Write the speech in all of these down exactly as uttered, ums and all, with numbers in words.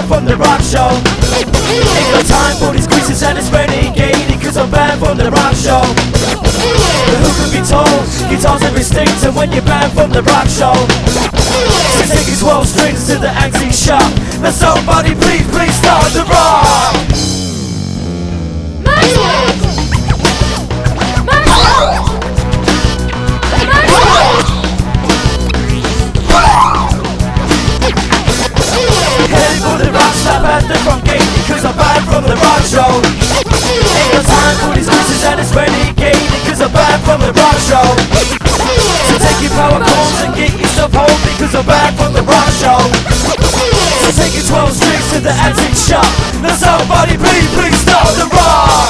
banned from the rock show. Ain't got time for these quizzes and it's renegading, cause I'm banned from the rock show. But who can be told? Guitars have instincts, and when you're banned from the rock show, so take his twelve strings to the antique shop. Now somebody please, please start the rock. Heading for the rock stop at the front gate, cause I'm banned from the rock show. Ain't got time for these quizzes and it's renegading, cause I'm banned from the rock show. So take your power chords and get yourself home, because I'm banned from the rock show. So take your twelve strings to the antique shop. Now somebody please, please start the rock.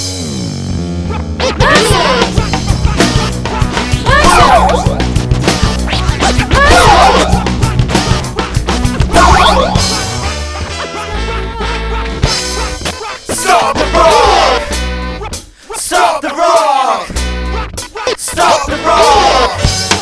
Stop the rock! Stop the rock! Stop the rock!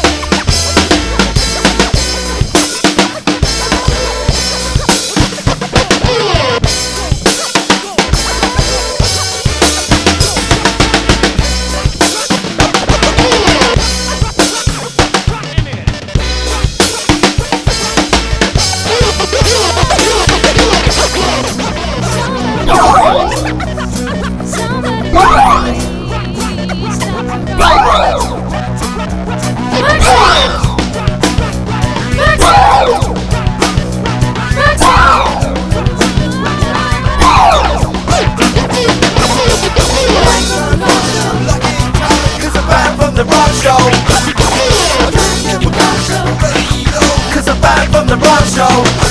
The rock show, cause I'm back from the rock show.